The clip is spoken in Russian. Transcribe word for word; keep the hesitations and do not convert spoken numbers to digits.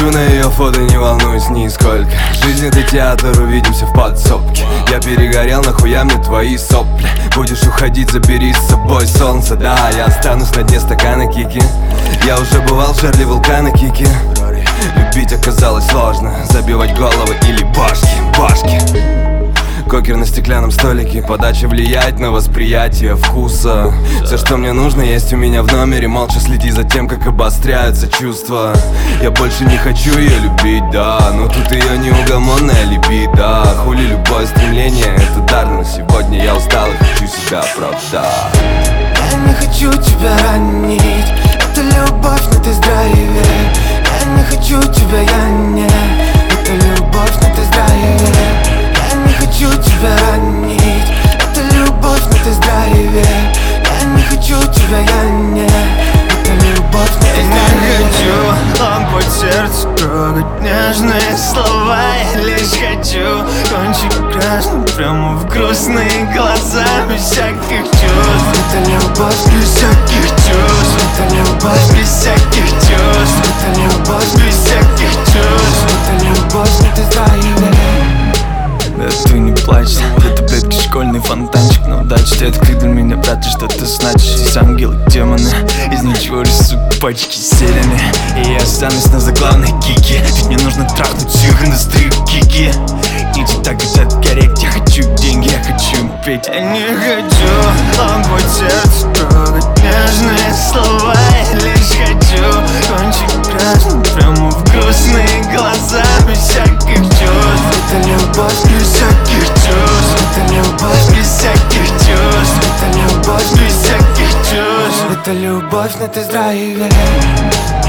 смотрю на ее фото, не волнуюсь нисколько. Жизнь это театр, увидимся в подсобке. Я перегорел, нахуя мне твои сопли. Будешь уходить, забери с собой солнце. Да, я останусь на дне стакана кики. Я уже бывал в жерле вулкана кики. Любить оказалось сложно, забивать головы или башки, башки. Кокер на стеклянном столике, подача влияет на восприятие вкуса. Все, что мне нужно, есть у меня в номере. Молча следи за тем, как обостряются чувства. Я больше не хочу ее любить, да, но тут ее неугомонная либидо. Хули любое стремление, это дар, но сегодня я устал и хочу себя оправдать. Я не хочу тебя ранить, это любовь, но ты здравее. Я не хочу тебя, я не, это любовь, но ты здравее. Я не хочу тебя ранить, это любовь, но ты здравее. Я не хочу тебя, я не, это любовь, но ты здравее. Я не хочу лампу сердцу трогать нежные слова. Я лишь хочу кончик красный прямо в грустные глаза, без всяких чувств. Это любовь, Без всяких чувств. это любовь, Без всяких чувств. это любовь, Без всяких чувств. это любовь, но ты здравее. Да ты не плачь, для таблетки школьный фонтанчик на удачу. Ты открыл для меня, брат, и что ты значишь. Здесь ангелы, демоны, из ничего рисуют пачки серыми. И я останусь на заглавной кике, ведь мне нужно трахнуть всю их индустрию кики. Иди так хотят гореть, я хочу деньги, я хочу им петь. Я не хочу лампу сердцу трогать нежные слова. Я лишь хочу кончик красный прямо в грустные глаза, без всяких чувств. Это любовь, Без всяких чувств. это любовь, Без всяких чувств. это любовь, Без всяких чувств. это любовь, но ты здравее.